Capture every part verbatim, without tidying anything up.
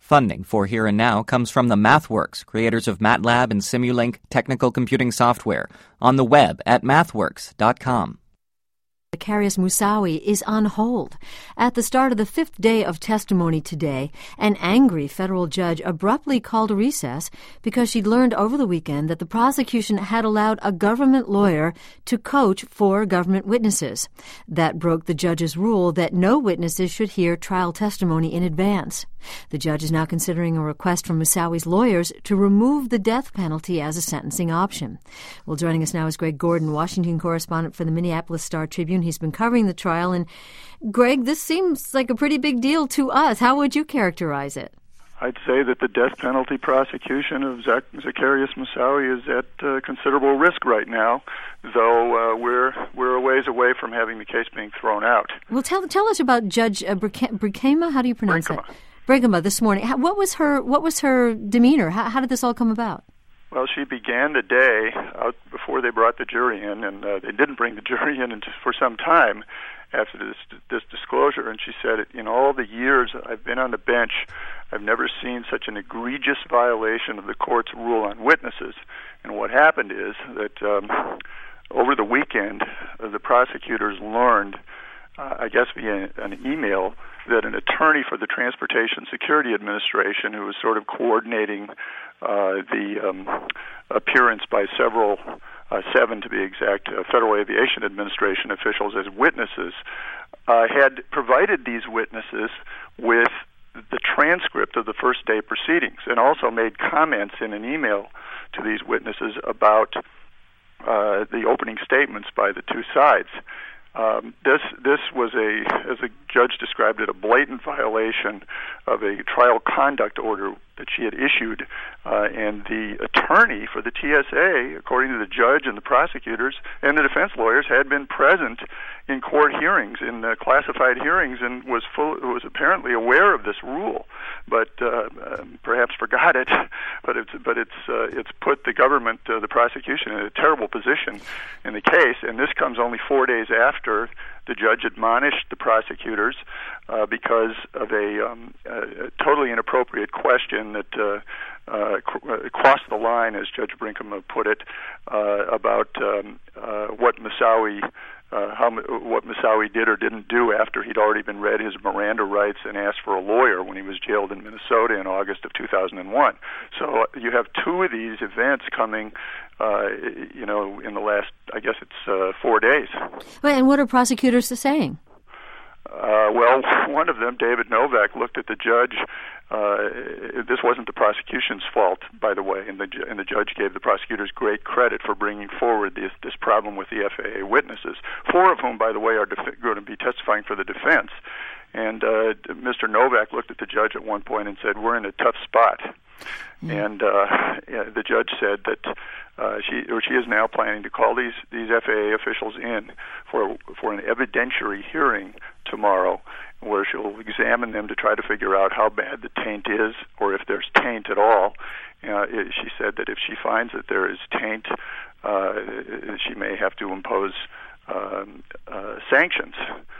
Funding for Here and Now comes from the MathWorks, creators of MATLAB and Simulink technical computing software, on the web at mathworks dot com. Zacarias Moussaoui is on hold. At the start of the fifth day of testimony today, an angry federal judge abruptly called a recess because she'd learned over the weekend that the prosecution had allowed a government lawyer to coach four government witnesses. That broke the judge's rule that no witnesses should hear trial testimony in advance. The judge is now considering a request from Moussaoui's lawyers to remove the death penalty as a sentencing option. Well, joining us now is Greg Gordon, Washington correspondent for the Minneapolis Star-Tribune. He's been covering the trial. And, Greg, this seems like a pretty big deal to us. How would you characterize it? I'd say that the death penalty prosecution of Zac- Zacarias Moussaoui is at uh, considerable risk right now, though uh, we're we're a ways away from having the case being thrown out. Well, tell tell us about Judge uh, Brinkema. How do you pronounce Brinkema. that? Brinkema this morning. How, what was her What was her demeanor? How, how did this all come about? Well, she began the day out before they brought the jury in, and uh, they didn't bring the jury in until, for some time after this, this disclosure. And she said, in all the years I've been on the bench, I've never seen such an egregious violation of the court's rule on witnesses. And what happened is that um, over the weekend, uh, the prosecutors learned, uh, I guess via an email, that an attorney for the Transportation Security Administration, who was sort of coordinating uh, the um, appearance by several, uh, seven to be exact, uh, Federal Aviation Administration officials as witnesses, uh, had provided these witnesses with the transcript of the first day proceedings, and also made comments in an email to these witnesses about uh, the opening statements by the two sides. Um, this this was a, as a judge described it, a blatant violation of a trial conduct order that she had issued, uh, and the attorney for the T S A, according to the judge and the prosecutors and the defense lawyers, had been present in court hearings, in uh, classified hearings, and was full, was apparently aware of this rule, but uh, um, perhaps forgot it. But it's but it's uh, it's put the government, uh, the prosecution, in a terrible position in the case, and this comes only four days after the judge admonished the prosecutors uh, because of a, um, a totally inappropriate question that uh, uh, cr- crossed the line, as Judge Brinkema put it, uh, about um, uh, what Moussaoui, uh, how what Moussaoui did or didn't do after he'd already been read his Miranda rights and asked for a lawyer when he was jailed in Minnesota in August of two thousand one. So uh, you have two of these events coming, uh, you know, in the last, I guess it's uh, four days. Well, and what are prosecutors saying? Uh, well, one of them, David Novak, looked at the judge. Uh, this wasn't the prosecution's fault, by the way, and the, and the judge gave the prosecutors great credit for bringing forward this, this problem with the F A A witnesses, four of whom, by the way, are def- going to be testifying for the defense. And uh, Mister Novak looked at the judge at one point and said, "We're in a tough spot." Mm. And uh, yeah, the judge said that uh, she or she is now planning to call these these F A A officials in for for an evidentiary hearing tomorrow, where she'll examine them to try to figure out how bad the taint is, or if there's taint at all. Uh, it, she said that if she finds that there is taint, uh, she may have to impose um, uh, sanctions.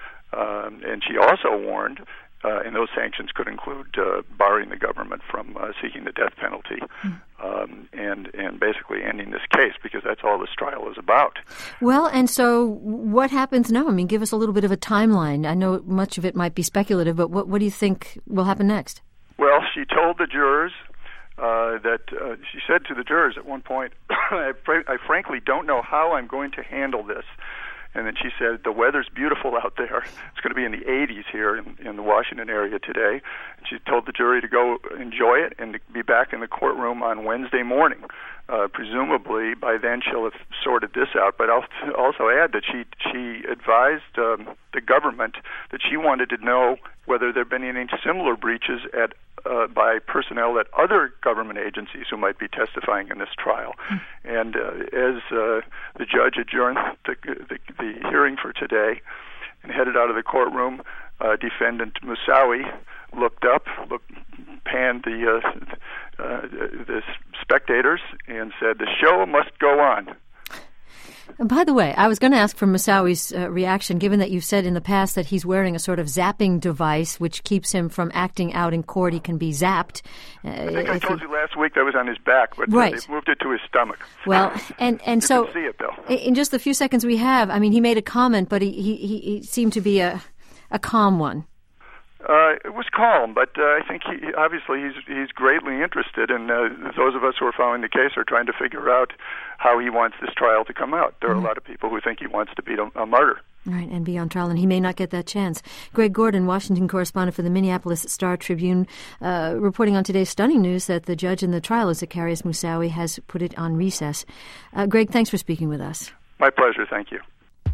Um, and she also warned, uh, and those sanctions could include uh, barring the government from uh, seeking the death penalty, mm. um, and and basically ending this case, because that's all this trial is about. Well, and so what happens now? I mean, give us a little bit of a timeline. I know much of it might be speculative, but what, what do you think will happen next? Well, she told the jurors uh, that uh, she said to the jurors at one point, I, fr- I frankly don't know how I'm going to handle this. And then she said, the weather's beautiful out there. It's going to be in the eighties here in, in the Washington area today. And she told the jury to go enjoy it and to be back in the courtroom on Wednesday morning. Uh, presumably, by then she'll have sorted this out. But I'll also add that she she advised um, the government that she wanted to know whether there have been any similar breaches at uh, by personnel at other government agencies who might be testifying in this trial. Mm. And uh, as uh, the judge adjourned the, the, the hearing for today and headed out of the courtroom, uh, defendant Moussaoui looked up, looked, panned the uh, uh, the spectators, and said, "The show must go on." By the way, I was going to ask for Moussaoi's uh, reaction, given that you've said in the past that he's wearing a sort of zapping device which keeps him from acting out in court. He can be zapped. Uh, I think I told he... you last week that was on his back, but right. uh, they've moved it to his stomach. Well, and, and you so can see it, though. In just the few seconds we have, I mean, he made a comment, but he, he, he seemed to be a, a calm one. Uh, it was calm, but uh, I think he obviously he's he's greatly interested, and uh, those of us who are following the case are trying to figure out how he wants this trial to come out. There are mm-hmm. a lot of people who think he wants to be a, a martyr. Right, and be on trial, and he may not get that chance. Greg Gordon, Washington correspondent for the Minneapolis Star-Tribune, uh, reporting on today's stunning news that the judge in the trial of Zacarias Moussaoui has put it on recess. Uh, Greg, thanks for speaking with us. My pleasure, thank you.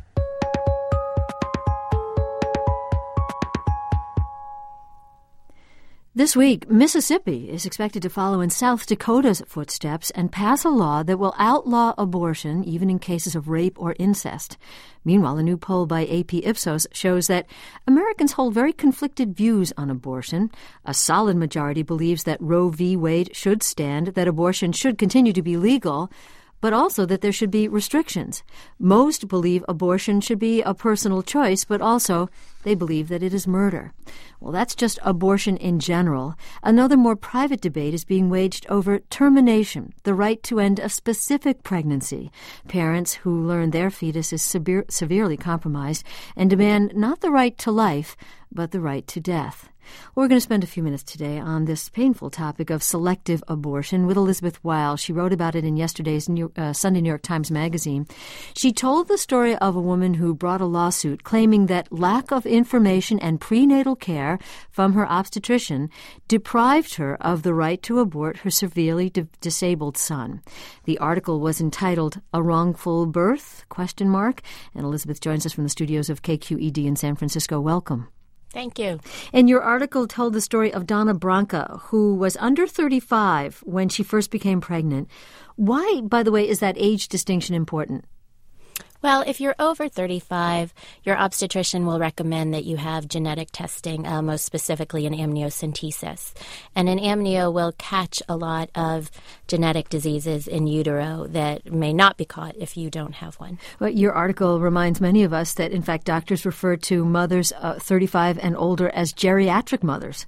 This week, Mississippi is expected to follow in South Dakota's footsteps and pass a law that will outlaw abortion even in cases of rape or incest. Meanwhile, a new poll by A P Ipsos shows that Americans hold very conflicted views on abortion. A solid majority believes that Roe v. Wade should stand, that abortion should continue to be legal, but also that there should be restrictions. Most believe abortion should be a personal choice, but also they believe that it is murder. Well, that's just abortion in general. Another more private debate is being waged over termination, the right to end a specific pregnancy. Parents who learn their fetus is severe, severely compromised and demand not the right to life, but the right to death. We're going to spend a few minutes today on this painful topic of selective abortion with Elizabeth Weil. She wrote about it in yesterday's New, uh, Sunday New York Times Magazine. She told the story of a woman who brought a lawsuit claiming that lack of information and prenatal care from her obstetrician deprived her of the right to abort her severely di- disabled son. The article was entitled "A Wrongful Birth?" question mark, and Elizabeth joins us from the studios of K Q E D in San Francisco. Welcome. Thank you. And your article told the story of Donna Branca, who was under thirty-five when she first became pregnant. Why, by the way, is that age distinction important? Well, if you're over thirty-five, your obstetrician will recommend that you have genetic testing, uh, most specifically an amniocentesis. And an amnio will catch a lot of genetic diseases in utero that may not be caught if you don't have one. Well, your article reminds many of us that, in fact, doctors refer to mothers uh, thirty-five and older as geriatric mothers.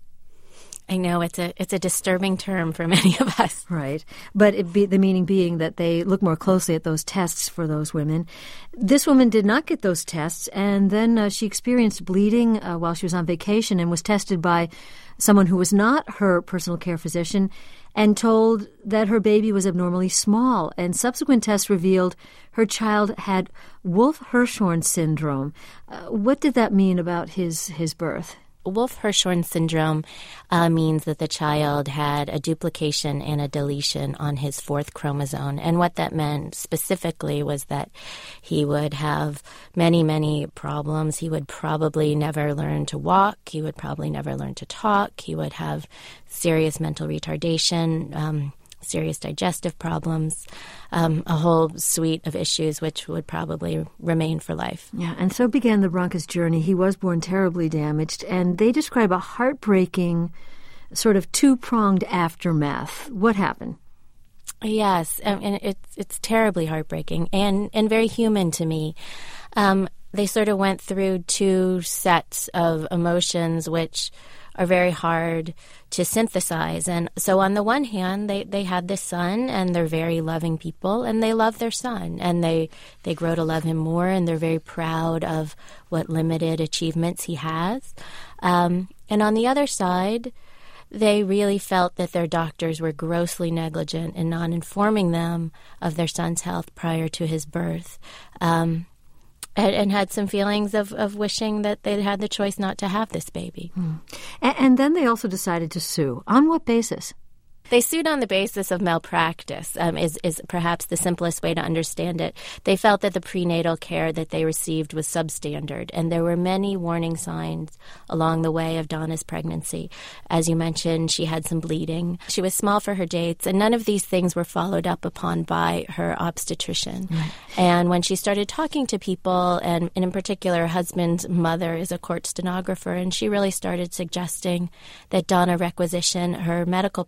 I know it's a it's a disturbing term for many of us. Right. But it be, the meaning being that they look more closely at those tests for those women. This woman did not get those tests, and then uh, she experienced bleeding uh, while she was on vacation and was tested by someone who was not her personal care physician and told that her baby was abnormally small. And subsequent tests revealed her child had Wolff-Hirschhorn syndrome. Uh, what did that mean about his, his birth? Wolff-Hirschhorn syndrome uh, means that the child had a duplication and a deletion on his fourth chromosome. And what that meant specifically was that he would have many, many problems. He would probably never learn to walk. He would probably never learn to talk. He would have serious mental retardation, um, serious digestive problems, um, a whole suite of issues which would probably remain for life. Yeah, and so began the Branca's journey. He was born terribly damaged, and they describe a heartbreaking sort of two-pronged aftermath. What happened? Yes, um, and it's it's terribly heartbreaking and, and very human to me. Um, they sort of went through two sets of emotions which are very hard to synthesize. And so on the one hand, they, they had this son, and they're very loving people, and they love their son, and they, they grow to love him more, and they're very proud of what limited achievements he has. Um, and on the other side, they really felt that their doctors were grossly negligent in not informing them of their son's health prior to his birth. Um And, and had some feelings of, of wishing that they'd had the choice not to have this baby. Mm. And, and then they also decided to sue. On what basis? They sued on the basis of malpractice, um, is, is perhaps the simplest way to understand it. They felt that the prenatal care that they received was substandard, and there were many warning signs along the way of Donna's pregnancy. As you mentioned, she had some bleeding. She was small for her dates, and none of these things were followed up upon by her obstetrician. Right. And when she started talking to people, and, and in particular, her husband's mother is a court stenographer, and she really started suggesting that Donna requisition her medical papers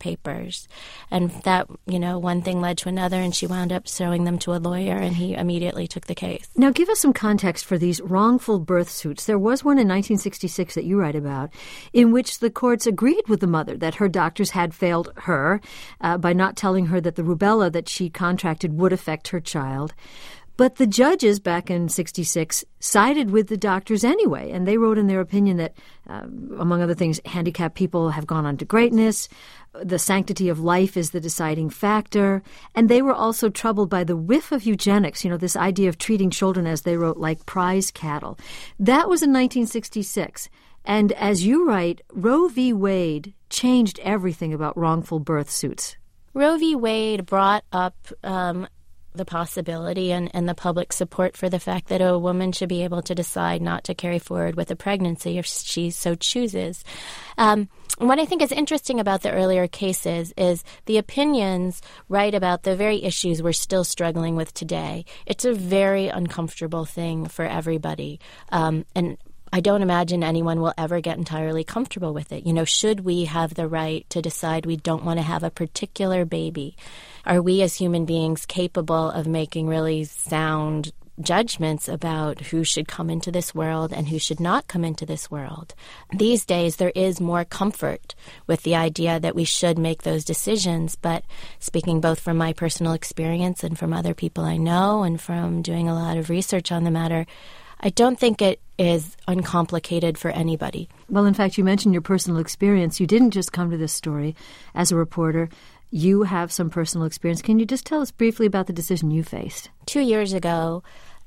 doctors. And that, you know, one thing led to another, and she wound up showing them to a lawyer, and he immediately took the case. Now, give us some context for these wrongful birth suits. There was one in nineteen sixty-six that you write about in which the courts agreed with the mother that her doctors had failed her uh, by not telling her that the rubella that she contracted would affect her child. But the judges back in sixty-six sided with the doctors anyway, and they wrote in their opinion that, uh, among other things, handicapped people have gone on to greatness, the sanctity of life is the deciding factor, and they were also troubled by the whiff of eugenics, you know, this idea of treating children, as they wrote, like prize cattle. That was in nineteen sixty-six, and as you write, Roe v. Wade changed everything about wrongful birth suits. Roe v. Wade brought up um, the possibility and, and the public support for the fact that a woman should be able to decide not to carry forward with a pregnancy if she so chooses. Um, what I think is interesting about the earlier cases is the opinions write about the very issues we're still struggling with today. It's a very uncomfortable thing for everybody. Um, and I don't imagine anyone will ever get entirely comfortable with it. You know, should we have the right to decide we don't want to have a particular baby? Are we as human beings capable of making really sound judgments about who should come into this world and who should not come into this world? These days, there is more comfort with the idea that we should make those decisions, but speaking both from my personal experience and from other people I know and from doing a lot of research on the matter, I don't think it is uncomplicated for anybody. Well, in fact, you mentioned your personal experience. You didn't just come to this story as a reporter. You have some personal experience. Can you just tell us briefly about the decision you faced? Two years ago,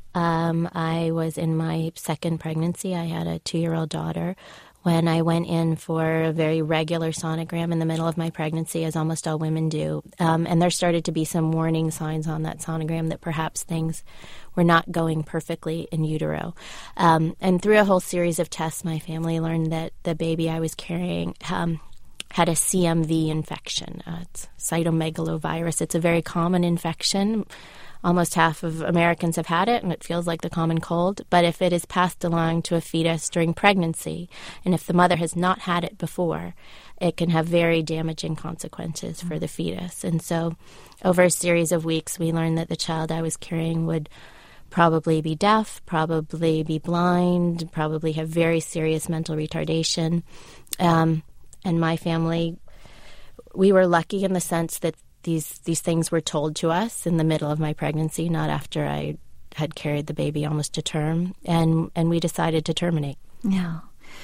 um, I was in my second pregnancy. I had a two-year-old daughter. When I went in for a very regular sonogram in the middle of my pregnancy, as almost all women do, um, and there started to be some warning signs on that sonogram that perhaps things were not going perfectly in utero. Um, and through a whole series of tests, my family learned that the baby I was carrying um, had a C M V infection. Uh, it's cytomegalovirus. It's a very common infection. Almost half of Americans have had it, and it feels like the common cold. But if it is passed along to a fetus during pregnancy, and if the mother has not had it before, it can have very damaging consequences for the fetus. And so over a series of weeks, we learned that the child I was carrying would probably be deaf, probably be blind, probably have very serious mental retardation. Um, and my family, we were lucky in the sense that These these things were told to us in the middle of my pregnancy, not after I had carried the baby almost to term, and and we decided to terminate. Yeah,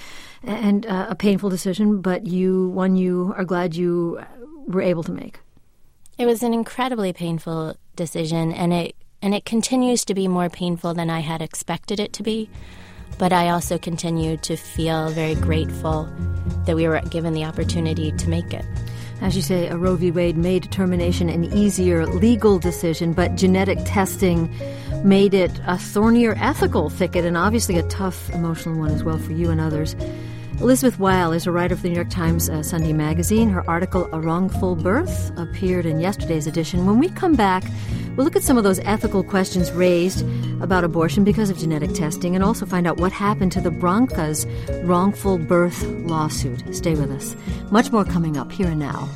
and uh, a painful decision, but you one you are glad you were able to make. It was an incredibly painful decision, and it and it continues to be more painful than I had expected it to be. But I also continue to feel very grateful that we were given the opportunity to make it. As you say, a Roe v. Wade made termination an easier legal decision, but genetic testing made it a thornier ethical thicket, and obviously a tough emotional one as well for you and others. Elizabeth Weil is a writer for the New York Times uh, Sunday Magazine. Her article, A Wrongful Birth, appeared in yesterday's edition. When we come back, we'll look at some of those ethical questions raised about abortion because of genetic testing, and also find out what happened to the Branca's wrongful birth lawsuit. Stay with us. Much more coming up here and now.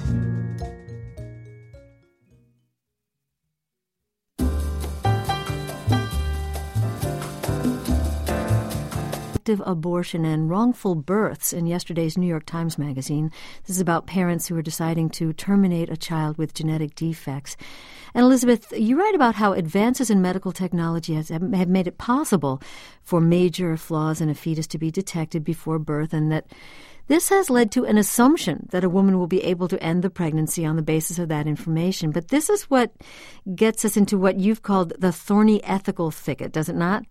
Abortion and wrongful births in yesterday's New York Times Magazine. This is about parents who are deciding to terminate a child with genetic defects. And Elizabeth, you write about how advances in medical technology has, have made it possible for major flaws in a fetus to be detected before birth, and that this has led to an assumption that a woman will be able to end the pregnancy on the basis of that information. But this is what gets us into what you've called the thorny ethical thicket, does it not?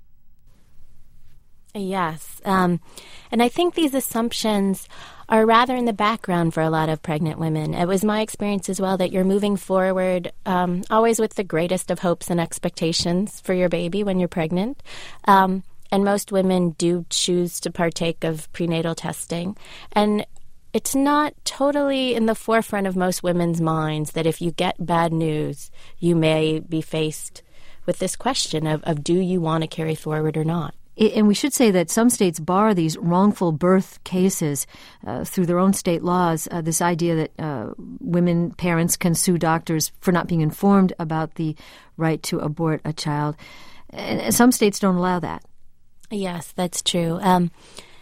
Yes. Um, and I think these assumptions are rather in the background for a lot of pregnant women. It was my experience as well that you're moving forward um, always with the greatest of hopes and expectations for your baby when you're pregnant. Um, and most women do choose to partake of prenatal testing. And it's not totally in the forefront of most women's minds that if you get bad news, you may be faced with this question of, of do you want to carry forward or not? And we should say that some states bar these wrongful birth cases uh, through their own state laws, uh, this idea that uh, women, parents can sue doctors for not being informed about the right to abort a child. And some states don't allow that. Yes, that's true. Um,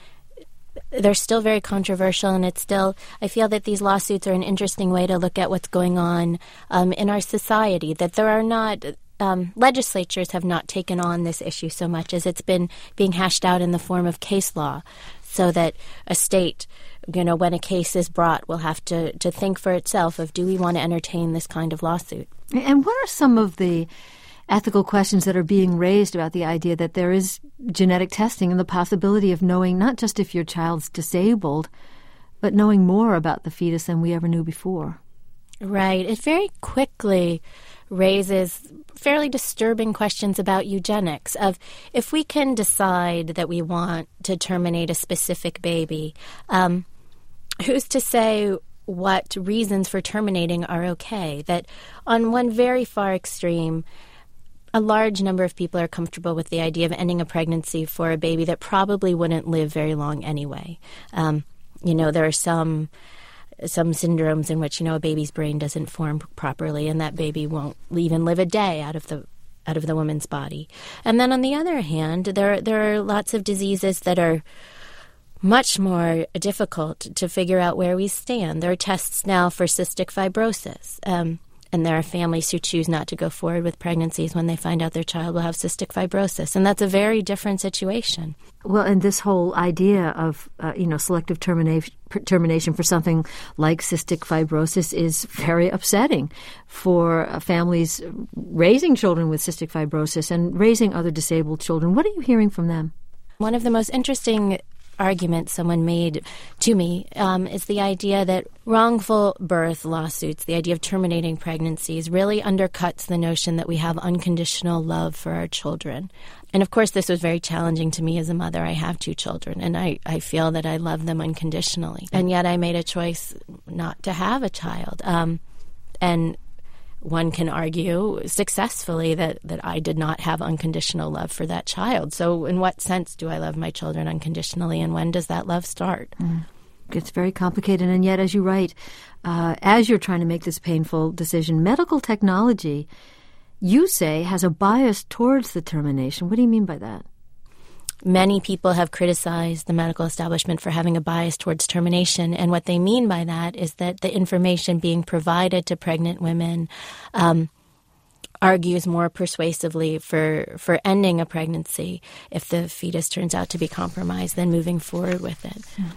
they're still very controversial, and it's still, I feel that these lawsuits are an interesting way to look at what's going on um, in our society, that there are not... Um, legislatures have not taken on this issue so much as it's been being hashed out in the form of case law, so that a state, you know, when a case is brought, will have to, to think for itself of, do we want to entertain this kind of lawsuit? And what are some of the ethical questions that are being raised about the idea that there is genetic testing and the possibility of knowing not just if your child's disabled, but knowing more about the fetus than we ever knew before? Right. It very quickly raises fairly disturbing questions about eugenics, of if we can decide that we want to terminate a specific baby, um, who's to say what reasons for terminating are okay? That on one very far extreme, a large number of people are comfortable with the idea of ending a pregnancy for a baby that probably wouldn't live very long anyway. Um, you know, there are some... some syndromes in which, you know, a baby's brain doesn't form properly, and that baby won't even live a day out of the out of the woman's body. And then on the other hand, there there are lots of diseases that are much more difficult to figure out where we stand. There are tests now for cystic fibrosis, um, and there are families who choose not to go forward with pregnancies when they find out their child will have cystic fibrosis, and that's a very different situation. Well, and this whole idea of, uh, you know, selective termination, termination for something like cystic fibrosis is very upsetting for uh, families raising children with cystic fibrosis and raising other disabled children. What are you hearing from them? One of the most interesting argument someone made to me um, is the idea that wrongful birth lawsuits, the idea of terminating pregnancies, really undercuts the notion that we have unconditional love for our children. And of course, this was very challenging to me as a mother. I have two children, and I, I feel that I love them unconditionally. And yet I made a choice not to have a child. Um, and one can argue successfully that, that I did not have unconditional love for that child. So in what sense do I love my children unconditionally, and when does that love start? Mm. It's very complicated. And yet, as you write, uh, as you're trying to make this painful decision, medical technology, you say, has a bias towards the termination. What do you mean by that? Many people have criticized the medical establishment for having a bias towards termination, and what they mean by that is that the information being provided to pregnant women um, argues more persuasively for, for ending a pregnancy if the fetus turns out to be compromised than moving forward with it. Yeah.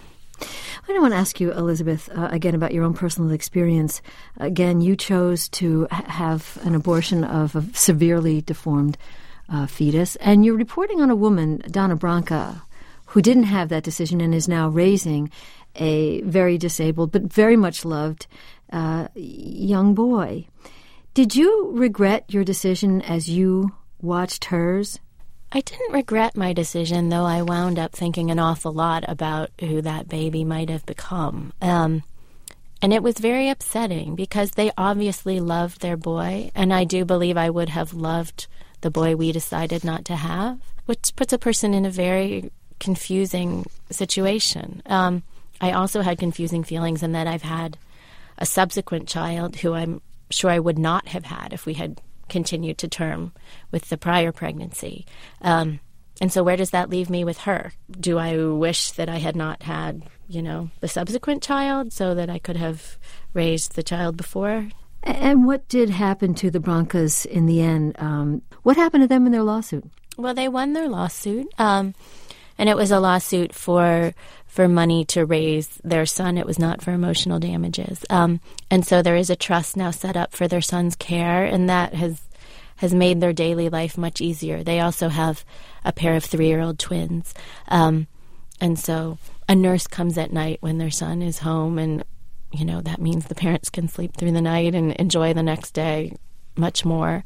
I want to ask you, Elizabeth, uh, again about your own personal experience. Again, you chose to ha- have an abortion of a severely deformed Uh, fetus, and you're reporting on a woman, Donna Branca, who didn't have that decision and is now raising a very disabled but very much loved uh, young boy. Did you regret your decision as you watched hers? I didn't regret my decision, though I wound up thinking an awful lot about who that baby might have become. Um, and it was very upsetting because they obviously loved their boy, and I do believe I would have loved the boy we decided not to have, which puts a person in a very confusing situation. Um, I also had confusing feelings in that I've had a subsequent child who I'm sure I would not have had if we had continued to term with the prior pregnancy. Um, and so where does that leave me with her? Do I wish that I had not had, you know, the subsequent child so that I could have raised the child before? And what did happen to the Brancas in the end? Um, what happened to them in their lawsuit? Well, they won their lawsuit, um, and it was a lawsuit for for money to raise their son. It was not for emotional damages. Um, and so there is a trust now set up for their son's care, and that has has made their daily life much easier. They also have a pair of three-year-old twins. Um, and so a nurse comes at night when their son is home, and you know, that means the parents can sleep through the night and enjoy the next day much more.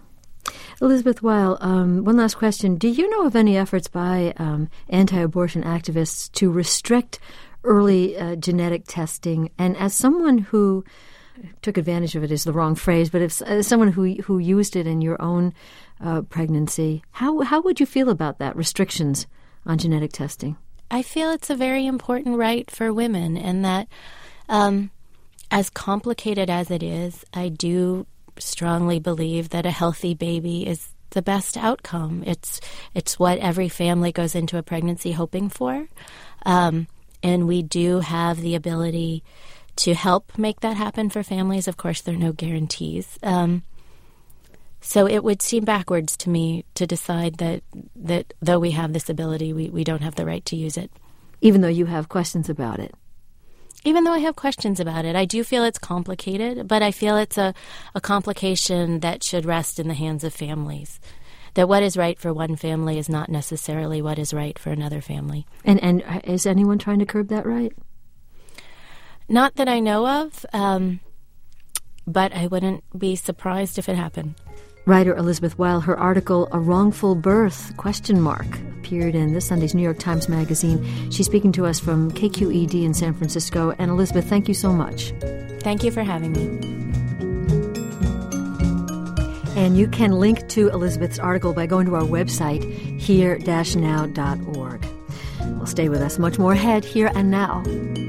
Elizabeth Weil, um, one last question. Do you know of any efforts by um, anti-abortion activists to restrict early uh, genetic testing? And as someone who took advantage of it is the wrong phrase, but if uh, someone who who used it in your own uh, pregnancy, how how would you feel about that, restrictions on genetic testing? I feel it's a very important right for women, and that um, as complicated as it is, I do strongly believe that a healthy baby is the best outcome. It's it's what every family goes into a pregnancy hoping for, um, and we do have the ability to help make that happen for families. Of course, there are no guarantees. Um, so it would seem backwards to me to decide that that though we have this ability, we, we don't have the right to use it. Even though you have questions about it? Even though I have questions about it. I do feel it's complicated, but I feel it's a, a complication that should rest in the hands of families. That what is right for one family is not necessarily what is right for another family. And and is anyone trying to curb that right? Not that I know of, um, but I wouldn't be surprised if it happened. Writer Elizabeth Weil, her article, A Wrongful Birth, question mark, appeared in this Sunday's New York Times Magazine. She's speaking to us from K Q E D in San Francisco. And Elizabeth, thank you so much. Thank you for having me. And you can link to Elizabeth's article by going to our website, here dash now dot org. Well, stay with us. Much more ahead, Here and Now.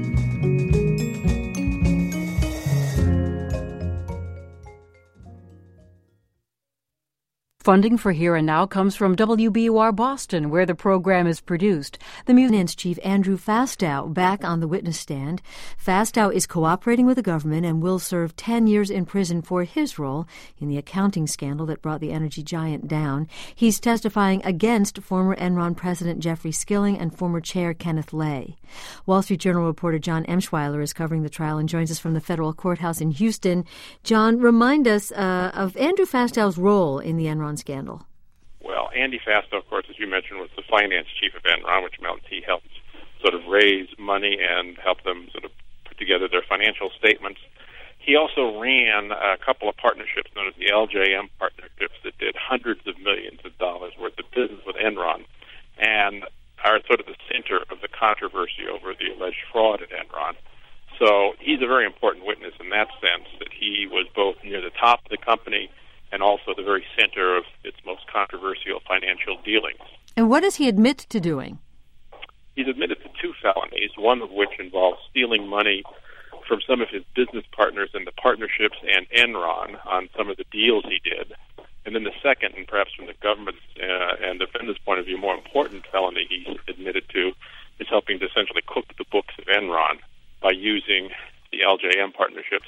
Funding for Here and Now comes from W B U R Boston, where the program is produced. The Museum's Chief Andrew Fastow back on the witness stand. Fastow is cooperating with the government and will serve ten years in prison for his role in the accounting scandal that brought the energy giant down. He's testifying against former Enron President Jeffrey Skilling and former Chair Kenneth Lay. Wall Street Journal reporter John Emschweiler is covering the trial and joins us from the federal courthouse in Houston. John, remind us uh, of Andrew Fastow's role in the Enron scandal. Well, Andy Fastow, of course, as you mentioned, was the finance chief of Enron, which meant he helped sort of raise money and help them sort of put together their financial statements. He also ran a couple of partnerships known as the L J M partnerships that did hundreds of millions of dollars worth of business with Enron and are sort of the center of the controversy over the alleged fraud at Enron. So he's a very important witness in that sense, that he was both near the top of the company and also the very center of its most controversial financial dealings. And what does he admit to doing? He's admitted to two felonies, one of which involves stealing money from some of his business partners in the partnerships and Enron on some of the deals he did. And then the second, and perhaps from the government's uh, and defendant's point of view, more important felony he's admitted to is helping to essentially cook the books of Enron by using the L J M partnerships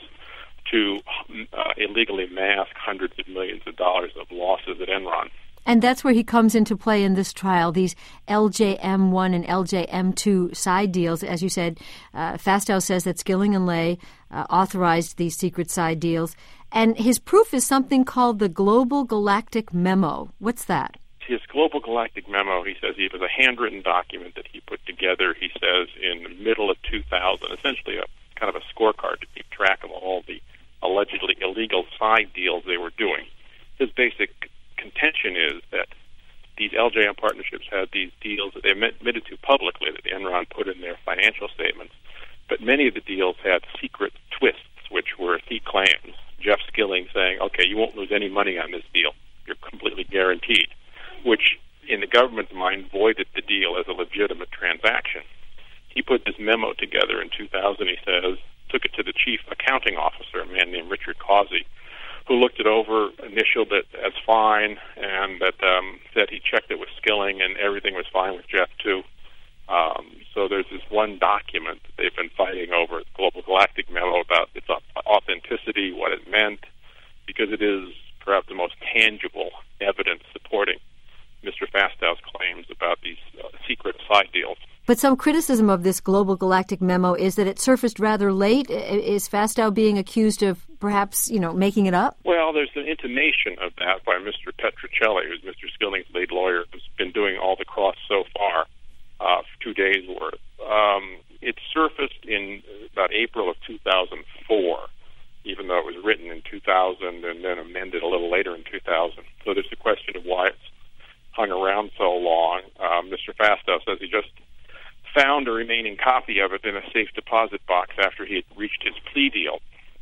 to uh, illegally mask hundreds of millions of dollars of losses at Enron. And that's where he comes into play in this trial, these L J M one and L J M two side deals. As you said, uh, Fastow says that Skilling and Lay uh, authorized these secret side deals. And his proof is something called the Global Galactic Memo. What's that? His Global Galactic Memo, he says, it was a handwritten document that he put together, he says, in the middle of two thousand, essentially a kind of a scorecard to keep track of all the allegedly illegal side deals they were doing. His basic contention is that these L J M partnerships had these deals that they admitted to publicly that the Enron put in their financial statements, but many of the deals had secret twists, which were, he claims, Jeff Skilling saying, okay, you won't lose any money on this deal. You're completely guaranteed, which in the government's mind voided the deal as a legitimate transaction. He put this memo together in two thousand, he says, took it to the chief accounting officer, a man named Richard Causey, who looked it over, initialed it as fine, and that um, said he checked it with Skilling and everything was fine with Jeff too. Um, so there's this one document that they've been fighting over, the Global Galactic Memo, about its authenticity, what it meant, because it is perhaps the most tangible evidence supporting Mister Fastow's claims about these uh, secret side deals. But some criticism of this Global Galactic Memo is that it surfaced rather late. Is Fastow being accused of perhaps, you know, making it up? Well, there's an intimation of that by Mister Petrocelli, who's Mister Skilling's lead lawyer, who's been doing all the cross so far, uh, for two days' worth. Um, it surfaced in about April of two thousand four, even though it was written in two thousand and then amended a little later in two thousand. So there's the question of why it's hung around so long. Um, Mister Fastow says he just found a remaining copy of it in a safe deposit box after he had reached his plea deal.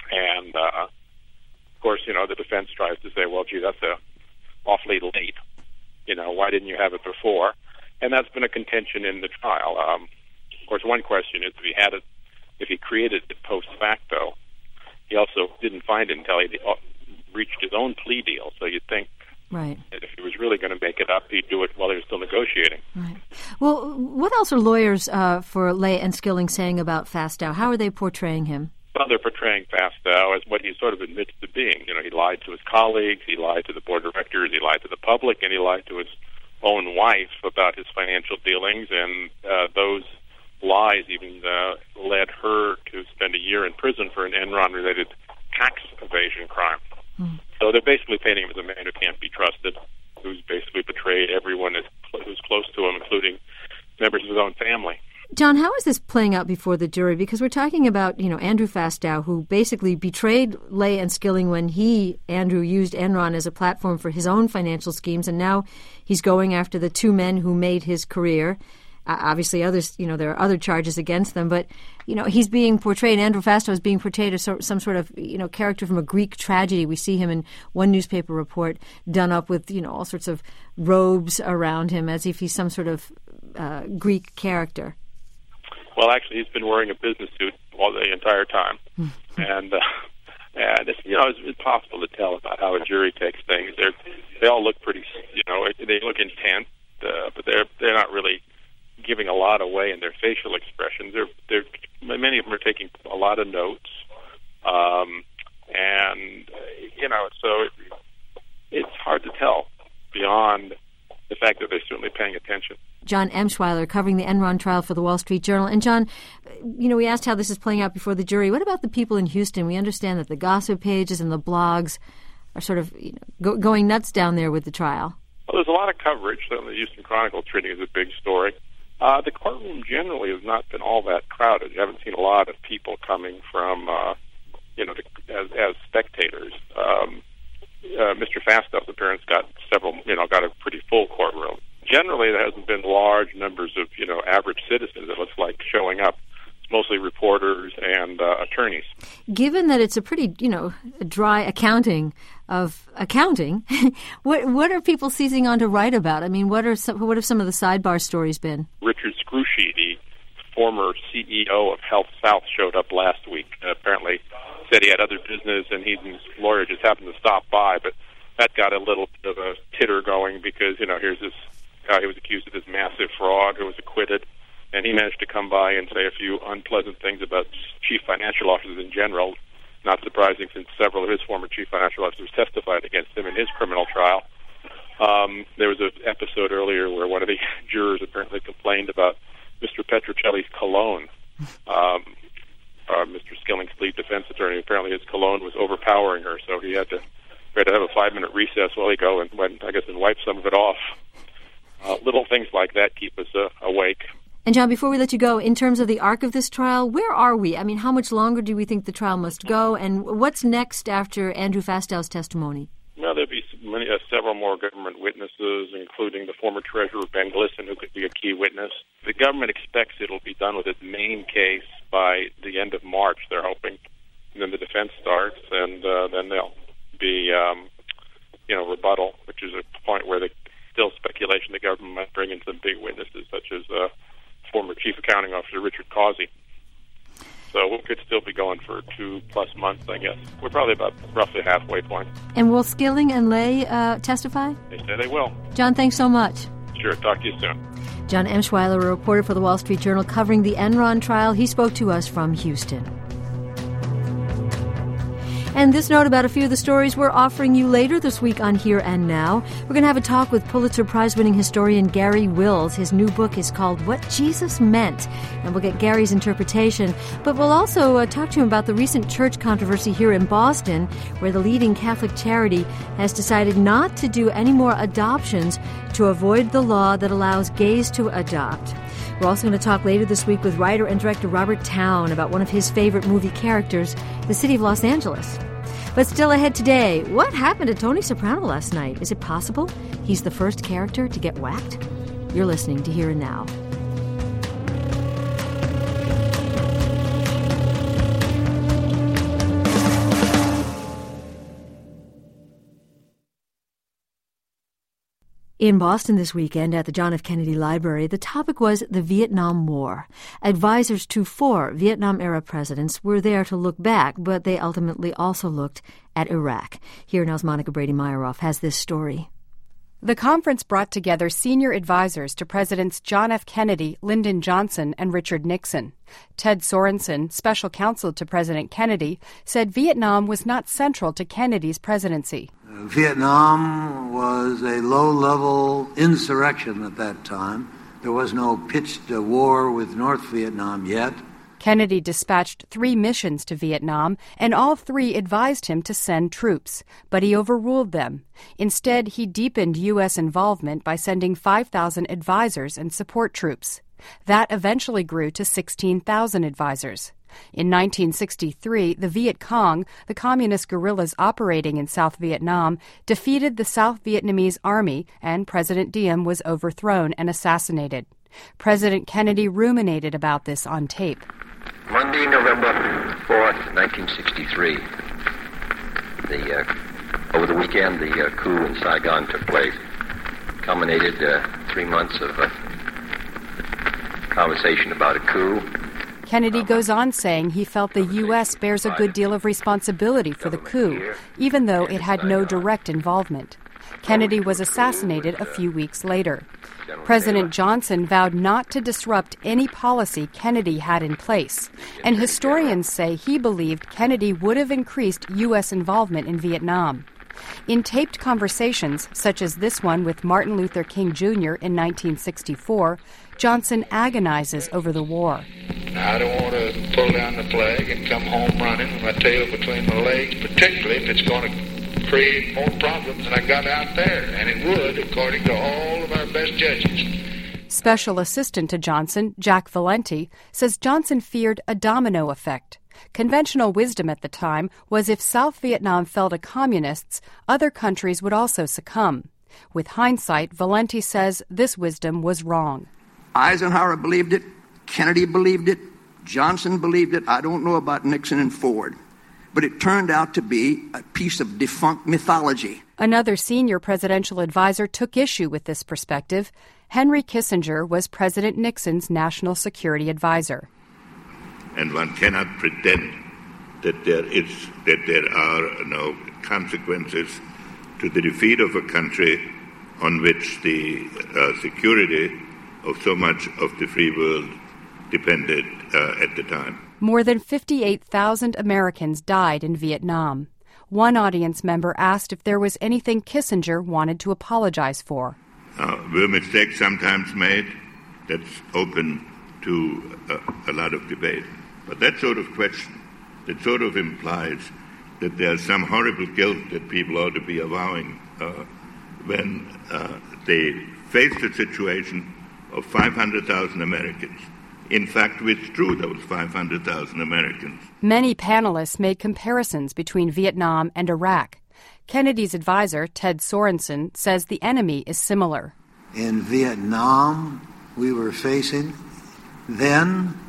And, uh, of course, you know, the defense tries to say, well, gee, that's a awfully late. You know, why didn't you have it before? And that's been a contention in the trial. Um, of course, one question is if he had it, if he created it post facto. He also didn't find it until he reached his own plea deal. So you'd think right. that if he was really going to make it up, he'd do it while he was still negotiating. Right. Well, what else are lawyers uh, for Ley and Skilling saying about Fastow? How are they portraying him? Well, they're portraying Fastow as what he sort of admits to being. You know, he lied to his colleagues, he lied to the board of directors, he lied to the public, and he lied to his own wife about his financial dealings, and uh, those lies even uh, led her to spend a year in prison for an Enron-related tax evasion crime. Mm. So they're basically painting him as a man who can't be trusted, who's basically betrayed everyone who's close to him, including members of his own family. John, how is this playing out before the jury? Because we're talking about, you know, Andrew Fastow, who basically betrayed Ley and Skilling when he, Andrew, used Enron as a platform for his own financial schemes, and now he's going after the two men who made his career. Uh, obviously, others, you know, there are other charges against them, but, you know, he's being portrayed, Andrew Fastow is being portrayed as so, some sort of, you know, character from a Greek tragedy. We see him in one newspaper report done up with, you know, all sorts of robes around him as if he's some sort of uh, Greek character. Well, actually, he's been wearing a business suit all the entire time, and uh, and it's, you know, it's impossible to tell about how a jury takes things. They they all look pretty, you know, they look intent, uh, but they're they're not really giving a lot away in their facial expressions. They're they're many of them are taking a lot of notes, um, and uh, you know, so it, it's hard to tell beyond the fact that they're certainly paying attention. John Emshweiler covering the Enron trial for the Wall Street Journal. And John, you know, we asked how this is playing out before the jury. What about the people in Houston? We understand that the gossip pages and the blogs are sort of, you know, go, going nuts down there with the trial. Well, there's a lot of coverage. The Houston Chronicle treating it as a big story. Uh, the courtroom generally has not been all that crowded. You haven't seen a lot of people coming from, uh, you know, to, as, as spectators. Um, uh, Mister Fastow's appearance got several, you know, got a pretty full courtroom. Generally, there hasn't been large numbers of, you know, average citizens, it looks like, showing up. It's mostly reporters and uh, attorneys. Given that it's a pretty, you know, dry accounting of accounting, what what are people seizing on to write about? I mean, what are some, what have some of the sidebar stories been? Richard Scrushy, the former C E O of Health South, showed up last week. Uh, apparently said he had other business, and he and his lawyer just happened to stop by, but that got a little bit of a titter going because, you know, here's this guy who was accused of this massive fraud who was acquitted, and he managed to come by and say a few unpleasant things about chief financial officers in general. Not surprising, since several of his former chief financial officers testified against him in his criminal trial. Um, there was an episode earlier where one of the jurors apparently complained about Mister Petrocelli's cologne. Um, uh, Mister Skilling's lead defense attorney, apparently his cologne was overpowering her, so he had to, he had to have a five-minute recess while he go and went, I guess, and wipe some of it off. Uh, little things like that keep us uh, awake. And, John, before we let you go, in terms of the arc of this trial, where are we? I mean, how much longer do we think the trial must go, and what's next after Andrew Fastow's testimony? Well, there'll be many, uh, several more government witnesses, including the former treasurer, Ben Glisson, who could be a key witness. The government expects it'll be done with its main case by the end of March, they're hoping. And then the defense starts, and uh, then there'll be, um, you know, rebuttal, which is a point where the still speculation the government might bring in some big witnesses, such as uh, former chief accounting officer Richard Causey. So we could still be going for two plus months, I guess. We're probably about roughly halfway point. And will Skilling and Ley uh, testify? They say they will. John, thanks so much. Sure. Talk to you soon. John Emshweiler, a reporter for the Wall Street Journal covering the Enron trial. He spoke to us from Houston. And this note about a few of the stories we're offering you later this week on Here and Now. We're going to have a talk with Pulitzer Prize-winning historian Gary Wills. His new book is called What Jesus Meant, and we'll get Gary's interpretation. But we'll also uh, talk to him about the recent church controversy here in Boston, where the leading Catholic charity has decided not to do any more adoptions to avoid the law that allows gays to adopt. We're also going to talk later this week with writer and director Robert Towne about one of his favorite movie characters, the city of Los Angeles. But still ahead today, what happened to Tony Soprano last night? Is it possible he's the first character to get whacked? You're listening to Here and Now. In Boston this weekend at the John F. Kennedy Library, the topic was the Vietnam War. Advisors to four Vietnam-era presidents were there to look back, but they ultimately also looked at Iraq. Here now's Monica Brady-Myeroff has this story. The conference brought together senior advisors to Presidents John F. Kennedy, Lyndon Johnson, and Richard Nixon. Ted Sorensen, special counsel to President Kennedy, said Vietnam was not central to Kennedy's presidency. Vietnam was a low-level insurrection at that time. There was no pitched war with North Vietnam yet. Kennedy dispatched three missions to Vietnam, and all three advised him to send troops, but he overruled them. Instead, he deepened U S involvement by sending five thousand advisors and support troops. That eventually grew to sixteen thousand advisors. In nineteen sixty-three, the Viet Cong, the communist guerrillas operating in South Vietnam, defeated the South Vietnamese army, and President Diem was overthrown and assassinated. President Kennedy ruminated about this on tape. Monday, November fourth, nineteen sixty-three. The, uh, over the weekend, the uh, coup in Saigon took place. Culminated uh, three months of uh, conversation about a coup. Kennedy goes on saying he felt the U S bears a good deal of responsibility for the coup, even though it had no direct involvement. Kennedy was assassinated a few weeks later. President Johnson vowed not to disrupt any policy Kennedy had in place, and historians say he believed Kennedy would have increased U S involvement in Vietnam. In taped conversations, such as this one with Martin Luther King Junior in nineteen sixty-four, Johnson agonizes over the war. I don't want to pull down the flag and come home running with my tail between my legs, particularly if it's going to create more problems than I got out there, and it would, according to all of our best judges. Special assistant to Johnson, Jack Valenti, says Johnson feared a domino effect. Conventional wisdom at the time was if South Vietnam fell to communists, other countries would also succumb. With hindsight, Valenti says this wisdom was wrong. Eisenhower believed it, Kennedy believed it, Johnson believed it. I don't know about Nixon and Ford. But it turned out to be a piece of defunct mythology. Another senior presidential advisor took issue with this perspective. Henry Kissinger was President Nixon's national security advisor. And one cannot pretend that there is that there are no consequences to the defeat of a country on which the uh, security of so much of the free world depended uh, at the time. More than fifty-eight thousand Americans died in Vietnam. One audience member asked if there was anything Kissinger wanted to apologize for. Uh, were mistakes sometimes made? That's open to uh, a lot of debate. But that sort of question, that sort of implies that there's some horrible guilt that people ought to be avowing uh, when uh, they face the situation of five hundred thousand Americans. In fact, withdrew those five hundred thousand Americans. Many panelists made comparisons between Vietnam and Iraq. Kennedy's advisor, Ted Sorensen, says the enemy is similar. In Vietnam, we were facing then,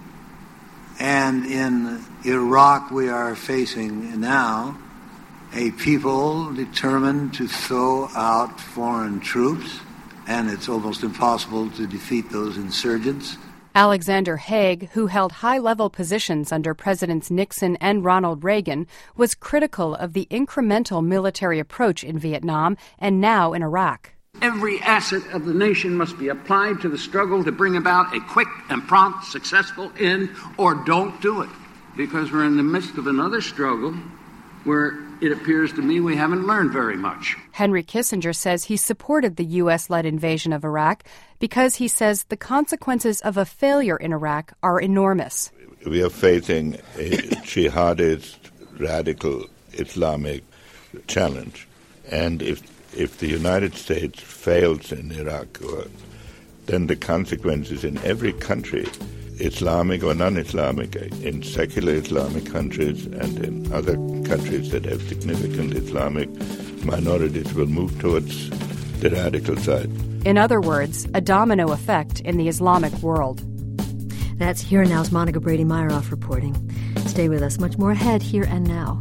and in Iraq, we are facing now, a people determined to throw out foreign troops, and it's almost impossible to defeat those insurgents. Alexander Haig, who held high-level positions under Presidents Nixon and Ronald Reagan, was critical of the incremental military approach in Vietnam and now in Iraq. Every asset of the nation must be applied to the struggle to bring about a quick and prompt, successful end, or don't do it. Because we're in the midst of another struggle where it appears to me we haven't learned very much. Henry Kissinger says he supported the U S-led invasion of Iraq because he says the consequences of a failure in Iraq are enormous. We are facing a jihadist, radical Islamic challenge. And if if the United States fails in Iraq, then the consequences in every country, Islamic or non-Islamic, in secular Islamic countries and in other countries that have significant Islamic minorities, will move towards the radical side. In other words, a domino effect in the Islamic world. That's Here and Now's Monica Brady-Myeroff reporting. Stay with us. Much more ahead, Here and Now.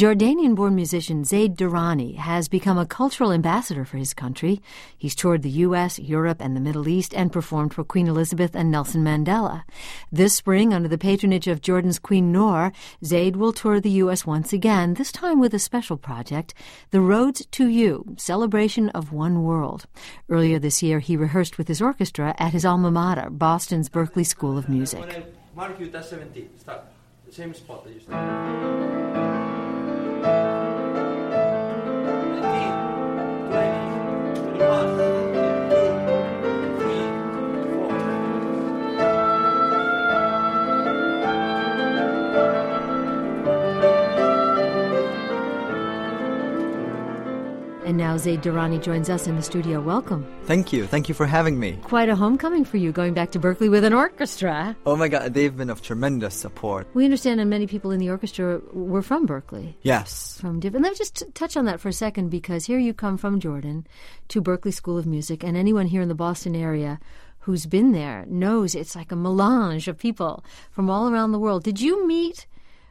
Jordanian-born musician Zaid Durrani has become a cultural ambassador for his country. He's toured the U S, Europe, and the Middle East and performed for Queen Elizabeth and Nelson Mandela. This spring, under the patronage of Jordan's Queen Noor, Zaid will tour the U S once again, this time with a special project, The Roads to You, Celebration of One World. Earlier this year, he rehearsed with his orchestra at his alma mater, Boston's Berklee School of Music. When I mark you, that's seventeen. Start. The same spot that you started. nineteen, twenty, twenty-one. And now Zaid Durrani joins us in the studio. Welcome. Thank you. Thank you for having me. Quite a homecoming for you, going back to Berklee with an orchestra. Oh my God, they've been of tremendous support. We understand that many people in the orchestra were from Berklee. Yes. From different. Let me just t- touch on that for a second, because here you come from Jordan to Berklee School of Music, and anyone here in the Boston area who's been there knows it's like a melange of people from all around the world. Did you meet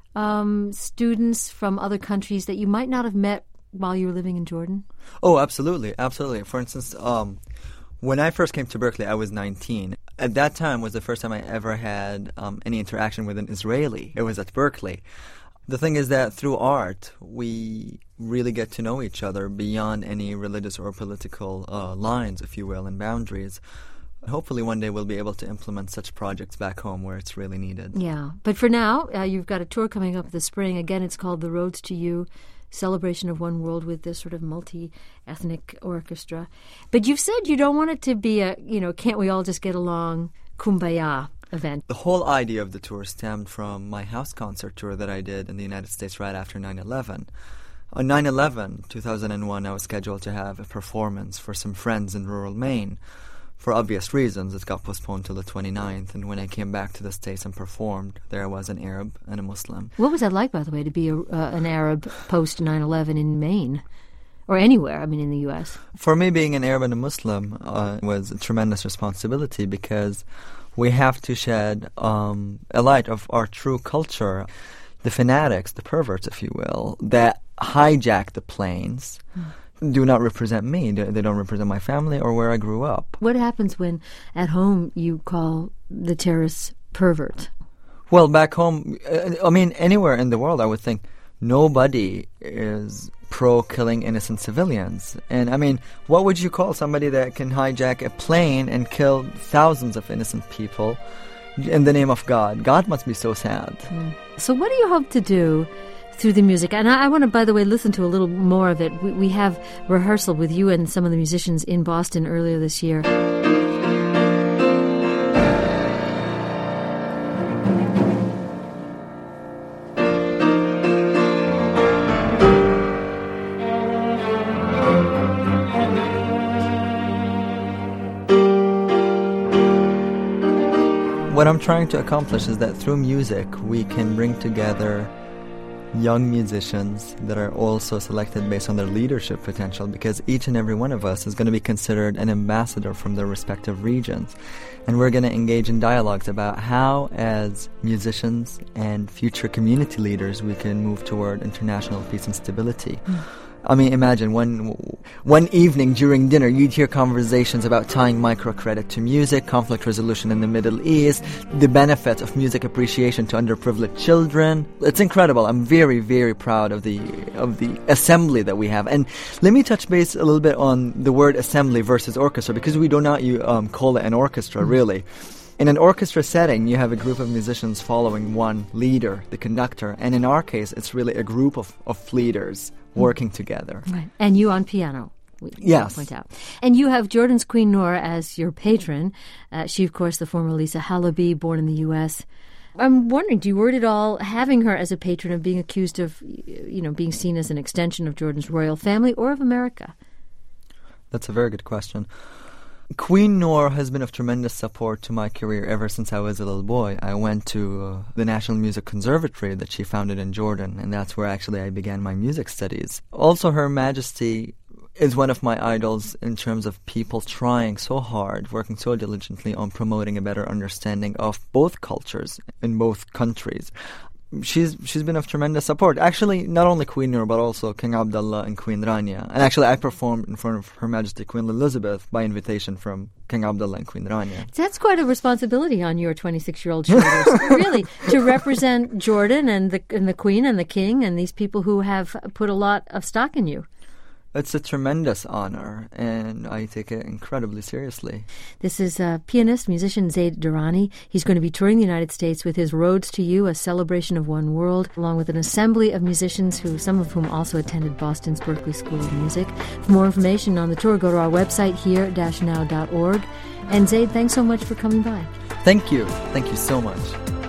um, students from other countries that you might not have met while you were living in Jordan? Oh, absolutely, absolutely. For instance, um, when I first came to Berklee, I was nineteen. At that time was the first time I ever had um, any interaction with an Israeli. It was at Berklee. The thing is that through art, we really get to know each other beyond any religious or political uh, lines, if you will, and boundaries. Hopefully one day we'll be able to implement such projects back home where it's really needed. Yeah, but for now, uh, you've got a tour coming up this spring. Again, it's called The Roads to You, Celebration of One World, with this sort of multi-ethnic orchestra. But you've said you don't want it to be a, you know, can't we all just get along, kumbaya event. The whole idea of the tour stemmed from my house concert tour that I did in the United States right after nine eleven. On nine eleven, two thousand one, I was scheduled to have a performance for some friends in rural Maine. For obvious reasons, it got postponed till the twenty-ninth, and when I came back to the States and performed, there was an Arab and a Muslim. What was that like, by the way, to be a, uh, an Arab post nine eleven in Maine? Or anywhere, I mean, in the U S? For me, being an Arab and a Muslim uh, was a tremendous responsibility, because we have to shed um, a light of our true culture. The fanatics, the perverts, if you will, that hijack the planes mm. do not represent me. They don't represent my family or where I grew up. What happens when at home you call the terrorists pervert? Well, back home, I mean, anywhere in the world, I would think nobody is pro-killing innocent civilians. And, I mean, what would you call somebody that can hijack a plane and kill thousands of innocent people in the name of God? God must be so sad. Mm. So what do you hope to do through the music? And I, I want to, by the way, listen to a little more of it. We, we have rehearsal with you and some of the musicians in Boston earlier this year. What I'm trying to accomplish is that through music we can bring together young musicians that are also selected based on their leadership potential, because each and every one of us is going to be considered an ambassador from their respective regions. And we're going to engage in dialogues about how, as musicians and future community leaders, we can move toward international peace and stability. Mm. I mean, imagine one one evening during dinner, you'd hear conversations about tying microcredit to music, conflict resolution in the Middle East, the benefit of music appreciation to underprivileged children. It's incredible. I'm very, very proud of the of the assembly that we have. And let me touch base a little bit on the word assembly versus orchestra, because we do not um, call it an orchestra, really. In an orchestra setting, you have a group of musicians following one leader, the conductor, and in our case, it's really a group of, of leaders working together. Right. And you on piano, we yes. point out. And you have Jordan's Queen Noor as your patron. Uh, she, of course, the former Lisa Halaby, born in the U S I'm wondering, do you worry at all having her as a patron of being accused of, you know, being seen as an extension of Jordan's royal family or of America? That's a very good question. Queen Noor has been of tremendous support to my career ever since I was a little boy. I went to uh, the National Music Conservatory that she founded in Jordan, and that's where actually I began my music studies. Also, Her Majesty is one of my idols in terms of people trying so hard, working so diligently on promoting a better understanding of both cultures in both countries. she's she's been of tremendous support. Actually, not only Queen Noor, but also King Abdullah and Queen Rania. And actually, I performed in front of Her Majesty Queen Elizabeth by invitation from King Abdullah and Queen Rania. That's quite a responsibility on your twenty-six-year-old shoulders, really, to represent Jordan and the and the Queen and the King and these people who have put a lot of stock in you. It's a tremendous honor, and I take it incredibly seriously. This is uh, pianist, musician Zaid Durrani. He's going to be touring the United States with his Roads to You, a celebration of one world, along with an assembly of musicians, who some of whom also attended Boston's Berklee School of Music. For more information on the tour, go to our website, here dash now dot org. And Zaid, thanks so much for coming by. Thank you. Thank you so much.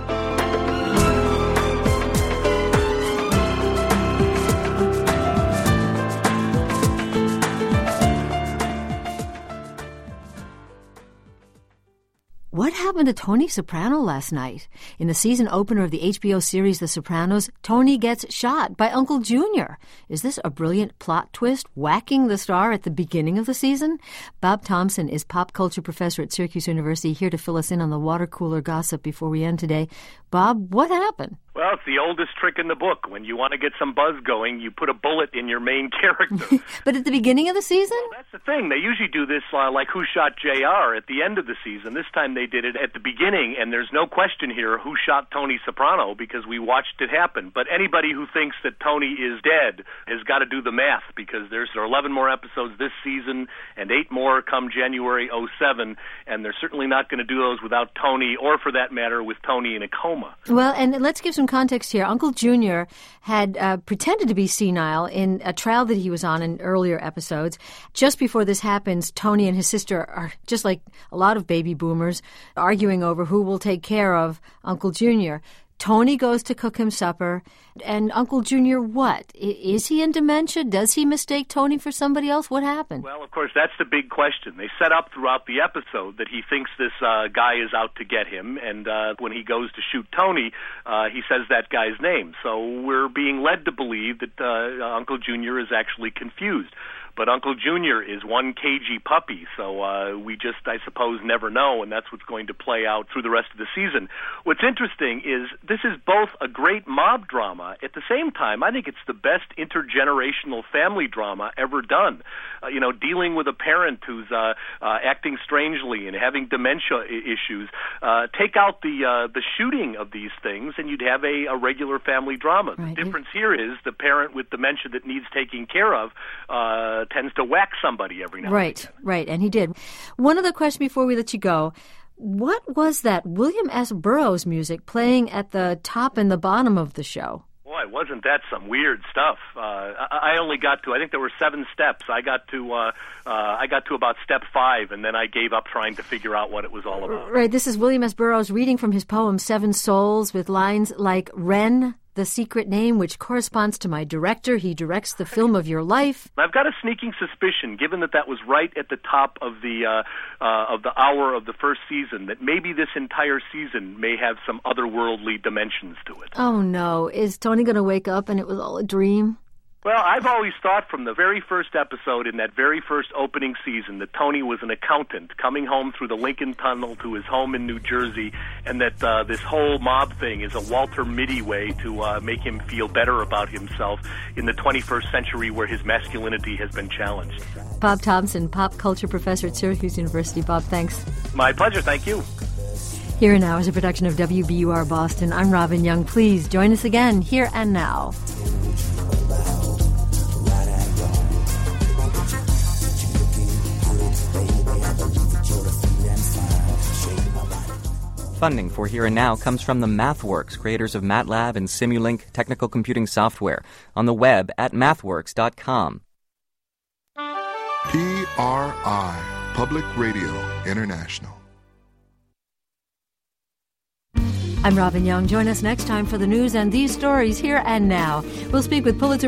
What happened to Tony Soprano last night? In the season opener of the H B O series The Sopranos, Tony gets shot by Uncle Junior. Is this a brilliant plot twist, whacking the star at the beginning of the season? Bob Thompson is pop culture professor at Syracuse University, here to fill us in on the water cooler gossip before we end today. Bob, what happened? Well, it's the oldest trick in the book. When you want to get some buzz going, you put a bullet in your main character. But at the beginning of the season? Well, that's the thing. They usually do this uh, like Who Shot J R at the end of the season. This time they did it at the beginning, and there's no question here who shot Tony Soprano because we watched it happen. But anybody who thinks that Tony is dead has got to do the math, because there's there are eleven more episodes this season and eight more come January oh seven, and they're certainly not going to do those without Tony, or for that matter, with Tony in a coma. Well, and let's give some context here. Uncle Junior had uh, pretended to be senile in a trial that he was on in earlier episodes. Just before this happens, Tony and his sister are, just like a lot of baby boomers, arguing over who will take care of Uncle Junior. Tony goes to cook him supper, and Uncle Junior, what? I- is he in dementia? Does he mistake Tony for somebody else? What happened? Well, of course, that's the big question. They set up throughout the episode that he thinks this uh, guy is out to get him, and uh, when he goes to shoot Tony, uh, he says that guy's name. So we're being led to believe that uh, Uncle Junior is actually confused. But Uncle Junior is one cagey puppy, so uh, we just, I suppose, never know, and that's what's going to play out through the rest of the season. What's interesting is this is both a great mob drama. At the same time, I think it's the best intergenerational family drama ever done. Uh, you know, dealing with a parent who's uh, uh, acting strangely and having dementia I- issues. Uh, take out the uh, the shooting of these things, and you'd have a, a regular family drama. Right. The difference here is the parent with dementia that needs taking care of uh, tends to whack somebody every now Right, and again. right, and he did. One other question before we let you go. What was that William S. Burroughs music playing at the top and the bottom of the show? Boy, wasn't that some weird stuff? Uh, I, I only got to, I think there were seven steps. I got to, uh, uh, I got to about step five, and then I gave up trying to figure out what it was all about. Right, this is William S. Burroughs reading from his poem Seven Souls, with lines like, Wren, the secret name, which corresponds to my director. He directs the film of your life. I've got a sneaking suspicion, given that that was right at the top of the uh, uh, of the hour of the first season, that maybe this entire season may have some otherworldly dimensions to it. Oh, no. Is Tony going to wake up and it was all a dream? Well, I've always thought from the very first episode in that very first opening season that Tony was an accountant coming home through the Lincoln Tunnel to his home in New Jersey, and that uh, this whole mob thing is a Walter Mitty way to uh, make him feel better about himself in the twenty-first century where his masculinity has been challenged. Bob Thompson, pop culture professor at Syracuse University. Bob, thanks. My pleasure. Thank you. Here and Now is a production of W B U R Boston. I'm Robin Young. Please join us again, Here and Now. Funding for Here and Now comes from the MathWorks, creators of MATLAB and Simulink technical computing software, on the web at mathworks dot com. P R I, Public Radio International. I'm Robin Young. Join us next time for the news and these stories Here and Now. We'll speak with Pulitzer